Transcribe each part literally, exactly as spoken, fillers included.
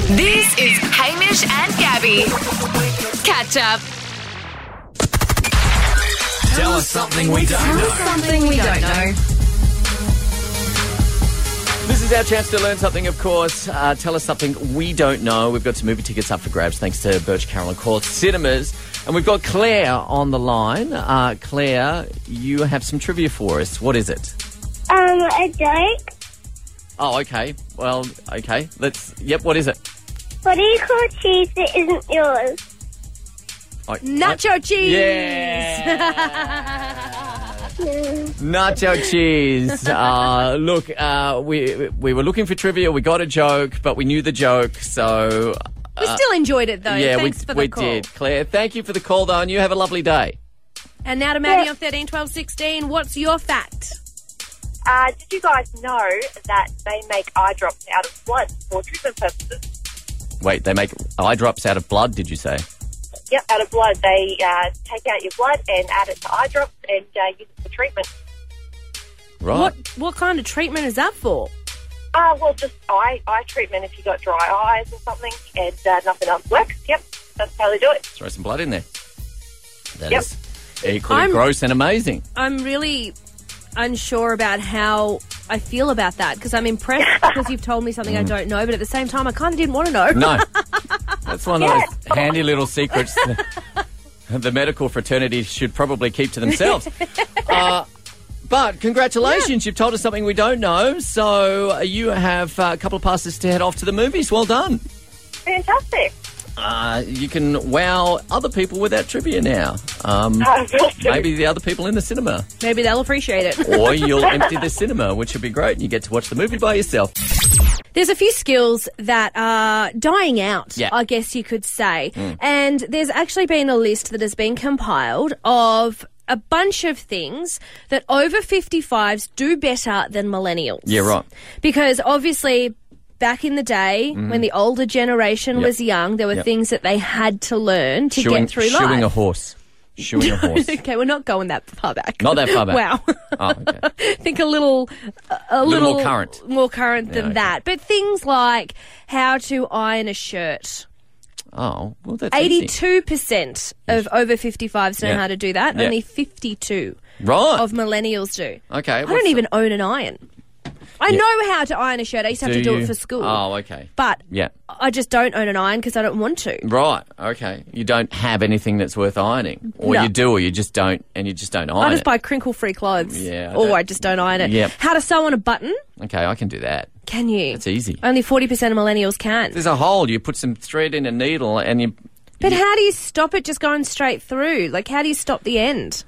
This is Hamish and Gabby. Catch up. Tell us something we don't Tell know. us something we don't know. This is our chance to learn something, of course. Uh, tell us something we don't know. We've got some movie tickets up for grabs thanks to Birch Carroll and Court Cinemas. And we've got Claire on the line. Uh, Claire, you have some trivia for us. What is it? Um, a joke. Oh, okay. Well, okay. Let's... Yep, what is it? What do you call cheese that isn't yours? Oh, Nacho cheese. Yeah. Nacho cheese. Uh, look, uh, we we were looking for trivia. We got a joke, but we knew the joke, so... We still enjoyed it, though. Yeah, Thanks we, for the we call. did. Claire, thank you for the call, though, and you have a lovely day. And now to Maddie on thirteen, twelve, sixteen. What's your fact? Uh, did you guys know that they make eye drops out of blood for treatment purposes? Wait, they make eye drops out of blood, did you say? Yep, out of blood. They uh, take out your blood and add it to eye drops and uh, use it for treatment. Right. What what kind of treatment is that for? Uh, well, just eye eye treatment if you got dry eyes or something and uh, nothing else works. Yep, that's how they do it. Throw some blood in there. That Yep. is equally I'm- gross and amazing. I'm really unsure about how I feel about that because I'm impressed because you've told me something Mm. I don't know, but at the same time, I kind of didn't want to know. No. That's one of those handy little secrets that the medical fraternity should probably keep to themselves. Uh, but congratulations, you've told us something we don't know. So uh, you have uh, a couple of passes to head off to the movies. Well done. Fantastic. Uh, you can wow other people with that trivia now. Um, Uh, will do. maybe the other people in the cinema. Maybe they'll appreciate it. Or you'll empty the cinema, which would be great, and you get to watch the movie by yourself. There's a few skills that are dying out, Yeah. I guess you could say. And there's actually been a list that has been compiled of a bunch of things that over fifty-fives do better than millennials. Yeah, right. Because obviously, back in the day, when the older generation Yep. was young, there were Yep. things that they had to learn to Shoeing, get through shoeing life. a horse. Shoeing a horse. Okay, we're not going that far back. Not that far back. Wow. Oh, okay. I think a little, a, a little little, more current. more current than okay. that. But things like how to iron a shirt. Oh, well, that's easy. Eighty-two percent of over fifty-fives know Yeah. how to do that. Yeah. Only fifty-two Right. of millennials do. Okay. I what's don't the- even own an iron. I Yeah. know how to iron a shirt. I used to have Do to do you? it for school. Oh, okay. But Yeah. I just don't own an iron because I don't want to. Right. Okay. You don't have anything that's worth ironing, or No. you do, or you just don't, and you just don't iron I just it. buy crinkle-free clothes. Yeah, I Or don't- I just don't iron it. Yep. How to sew on a button? Okay, I can do that. Can you? It's easy. Only forty percent of millennials can. There's a hole. You put some thread in a needle, and you. But you- how do you stop it just going straight through? Like, how do you stop the end?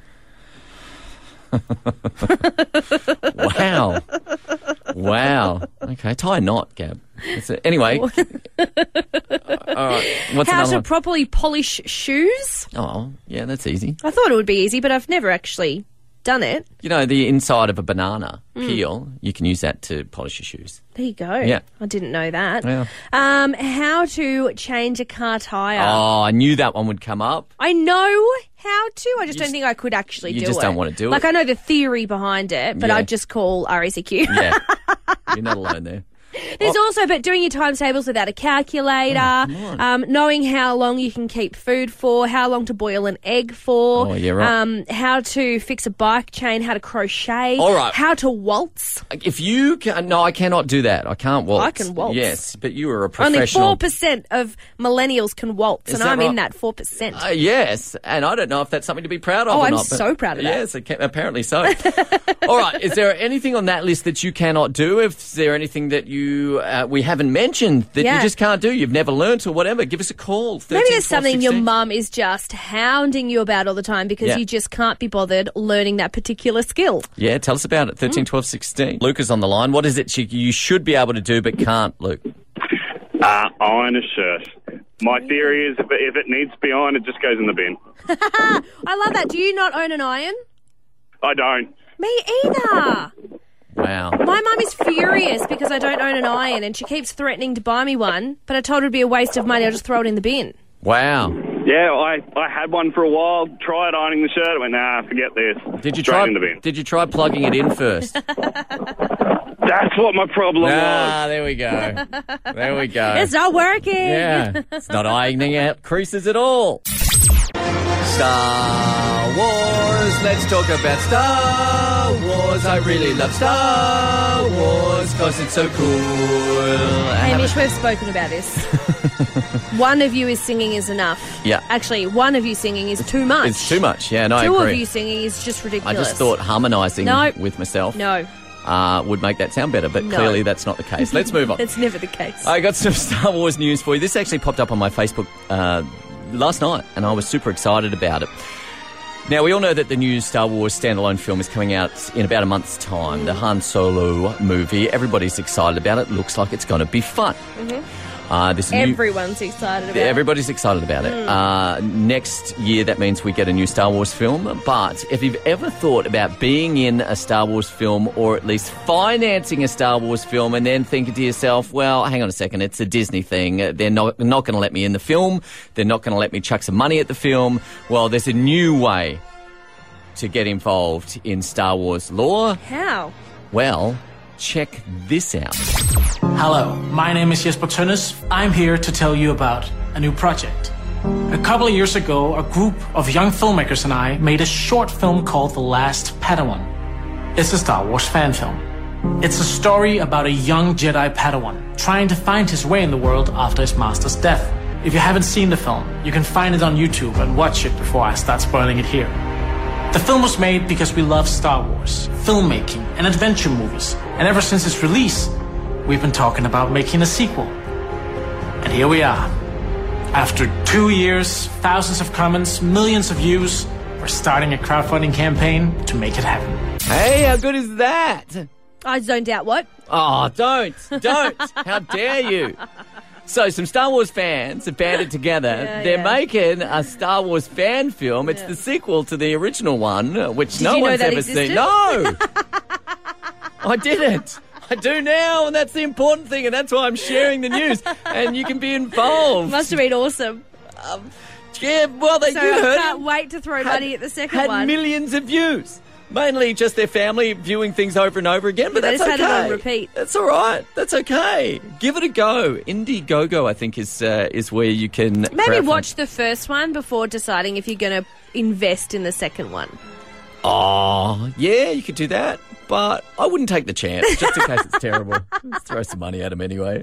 Wow. Wow. Okay, tie a knot, Gab. That's it. Anyway. All right. What's how another to one? properly polish shoes? Oh, yeah, that's easy. I thought it would be easy, but I've never actually done it. You know, the inside of a banana Mm. peel, you can use that to polish your shoes. There you go. Yeah. I didn't know that. Yeah. Um, how to change a car tyre. Oh, I knew that one would come up. I know how to. I just You don't just- think I could actually you do it. just don't wanna do Like, it. I know the theory behind it, but Yeah. I'd just call R A C Q. Yeah. You're not alone there. There's also, but doing your timetables without a calculator, um, knowing how long you can keep food for, how long to boil an egg for, Oh, yeah, right. um, how to fix a bike chain, how to crochet, All right. how to waltz. If you can, no, I cannot do that. I can't waltz. I can waltz. Yes, but you are a Only professional. four percent of millennials can waltz, Is and that I'm in right? that four percent. Uh, yes, and I don't know if that's something to be proud of Oh, or I'm not. but- so proud of that. Yes, it can- apparently so. All right, is there anything on that list that you cannot do? Is there anything that you uh, we haven't mentioned that Yeah. you just can't do? You've never learnt or whatever? Give us a call. Maybe thirteen, there's something your sixteen. mum is just hounding you about all the time because Yeah. you just can't be bothered learning that particular skill. Yeah, tell us about it. thirteen, twelve, sixteen. Luke is on the line. What is it you, you should be able to do but can't, Luke? Uh, iron a shirt. My theory is if it, if it needs to be ironed, it just goes in the bin. I love that. Do you not own an iron? I don't. Me either. Wow. My mum is furious because I don't own an iron and she keeps threatening to buy me one, but I told her it'd be a waste of money. I'll just throw it in the bin. Wow. Yeah, I, I had one for a while, tried ironing the shirt, went, nah, forget this. Did you Straight try? in the bin. Did you try plugging it in first? That's what my problem was. Ah, there we go. There we go. It's not working. Yeah, it's not ironing out creases at all. Star Wars. Let's talk about Star Wars. I really love Star Wars because it's so cool. Hamish, we've spoken about this. One of you is singing is enough. Yeah. Actually, one of you singing is too much. It's too much. Yeah, no, Two I agree. of you singing is just I ridiculous. just thought harmonising No. with myself No, uh, would make that sound better, but No. clearly that's not the case. Let's move on. that's never the case. I got some Star Wars news for you. This actually popped up on my Facebook uh, last night, and I was super excited about it. Now, we all know that the new Star Wars standalone film is coming out in about a month's time, the Han Solo movie. Everybody's excited about it. Looks like it's going to be fun. Mm-hmm. Uh, this new- Everyone's excited about it. Everybody's excited about it. Uh, next year, that means we get a new Star Wars film. But if you've ever thought about being in a Star Wars film or at least financing a Star Wars film and then thinking to yourself, well, hang on a second, it's a Disney thing. They're not, not going to let me in the film. They're not going to let me chuck some money at the film. Well, there's a new way to get involved in Star Wars lore. How? Well, check this out. Hello, my name is Jesper Tønnes. I'm here to tell you about a new project. A couple of years ago, a group of young filmmakers and I made a short film called The Last Padawan. It's a Star Wars fan film. It's a story about a young Jedi Padawan trying to find his way in the world after his master's death. If you haven't seen the film, you can find it on YouTube and watch it before I start spoiling it here. The film was made because we love Star Wars, filmmaking, and adventure movies. And ever since its release, we've been talking about making a sequel. And here we are. After two years, thousands of comments, millions of views, we're starting a crowdfunding campaign to make it happen. Hey, how good is that? I zoned out what? Oh, don't. Don't. How dare you? So some Star Wars fans have banded together. Yeah, They're yeah. making a Star Wars fan film. It's Yeah. the sequel to the original one, which Did no you know one's that ever existed? seen. No! I didn't. I do now, and that's the important thing, and that's why I'm sharing the news. And you can be involved. Must have been awesome. Yeah, well, they So you I heard can't it. wait to throw Had- money at the second had one. millions of views. Mainly just their family viewing things over and over again, but They that's just okay. had it on repeat. That's all right. That's okay. Give it a go. Indiegogo, I think, is uh, is where you can Maybe crowdfund. watch the first one before deciding if you're going to invest in the second one. Oh, yeah, you could do that, but I wouldn't take the chance just in case it's terrible. Let's throw some money at them anyway.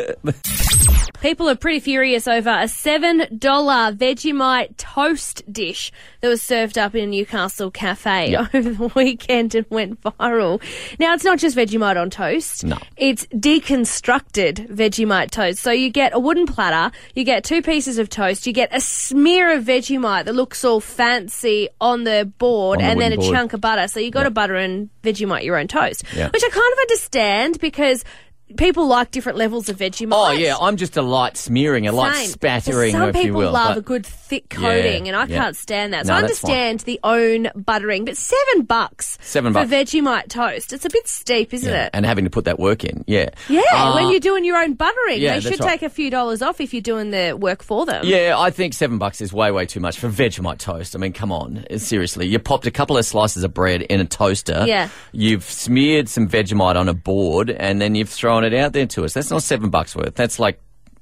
People are pretty furious over a seven dollar Vegemite toast dish that was served up in a Newcastle cafe Yeah. over the weekend and went viral. Now, it's not just Vegemite on toast. No. It's deconstructed Vegemite toast. So you get a wooden platter, you get two pieces of toast, you get a smear of Vegemite that looks all fancy on the board, On the and then a wooden board. chunk of butter. So you got Yeah. to butter and Vegemite your own toast, Yeah. which I kind of understand because people like different levels of Vegemite. Oh, yeah, I'm just a light smearing, a light Same. spattering, Some if you people will. love but- a good thick coating, Yeah, and I yeah. can't stand that. No, So I that's fine. understand the own buttering, but seven bucks Seven for bucks. Vegemite toast. It's a bit steep, isn't Yeah, it? and having to put that work in, yeah. Yeah, Uh, when you're doing your own buttering, yeah, they that's should right. take a few dollars off if you're doing the work for them. Yeah, I think seven bucks is way, way too much for Vegemite toast. I mean, come on. Seriously. You popped a couple of slices of bread in a toaster. Yeah. You've smeared some Vegemite on a board, and then you've thrown it out there to us. That's not seven bucks worth. That's like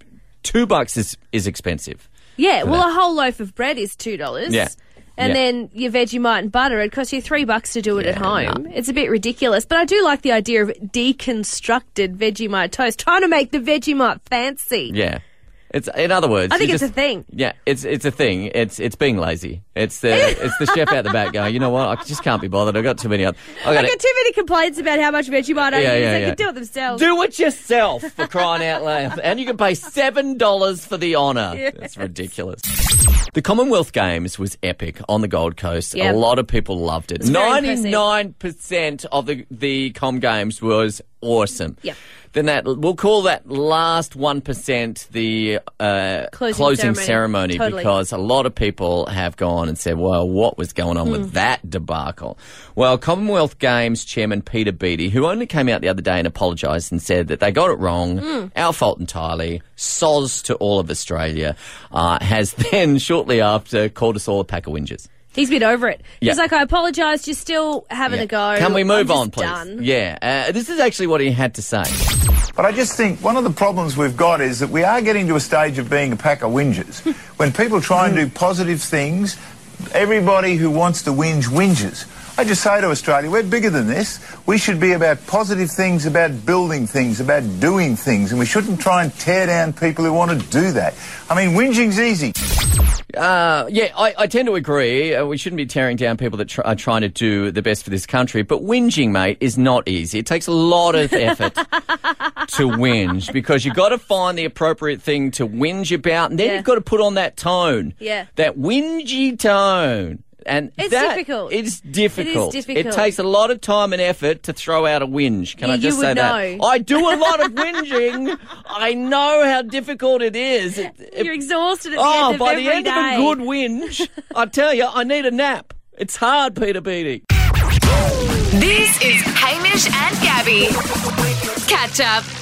two bucks is, is expensive. Yeah, well, that. a whole loaf of bread is two dollars. Yeah. And Yeah. then your Vegemite and butter, it costs you three bucks to do it at Yeah, home. It's a bit ridiculous, but I do like the idea of deconstructed Vegemite toast, trying to make the Vegemite fancy. Yeah. It's, in other words, I think you it's just- a thing. Yeah, it's it's a thing. It's it's being lazy. It's the it's the chef out the back going, you know what? I just can't be bothered. I've got too many other. I I got get too many complaints about how much Vegemite I Yeah, use. yeah, They yeah. can do it themselves. Do it yourself, for crying out loud. And you can pay seven dollars for the honour. Yes. That's ridiculous. The Commonwealth Games was epic on the Gold Coast. Yep. A lot of people loved it. It's very impressive. ninety-nine percent of the, the Com Games was awesome. Yep. Then that, we'll call that last one percent the uh, Closing closing, ceremony. ceremony, Totally. because a lot of people have gone and said, well, what was going on Hmm. with that debacle? Well, Commonwealth Games Chairman Peter Beattie, who only came out the other day and apologised and said that they got it wrong, Hmm. our fault entirely, soz to all of Australia, uh, has then shortly after called us all a pack of whingers. He's been over it. Yeah. He's like, I apologise, you're still having Yeah. a go. Can we move I'm on, just please? done. Yeah. Uh, this is actually what he had to say. But I just think one of the problems we've got is that we are getting to a stage of being a pack of whingers. When people try and do positive things, everybody who wants to whinge, whinges. I just say to Australia, we're bigger than this. We should be about positive things, about building things, about doing things, and we shouldn't try and tear down people who want to do that. I mean, whinging's easy. Uh, yeah, I, I tend to agree. Uh, we shouldn't be tearing down people that tr- are trying to do the best for this country. But whinging, mate, is not easy. It takes a lot of effort to whinge because you've got to find the appropriate thing to whinge about, and then Yeah. you've got to put on that tone. Yeah. That whingy tone. And It's that, difficult. It's difficult. It is difficult. It takes a lot of time and effort to throw out a whinge. Can Yeah, I just you say would that? know. I do a lot of whinging. I know how difficult it is. It, it- You're exhausted at the oh, end of by every the end day. of a good whinge, I tell you, I need a nap. It's hard, Peter Beattie. This is Hamish and Gabby. Catch up.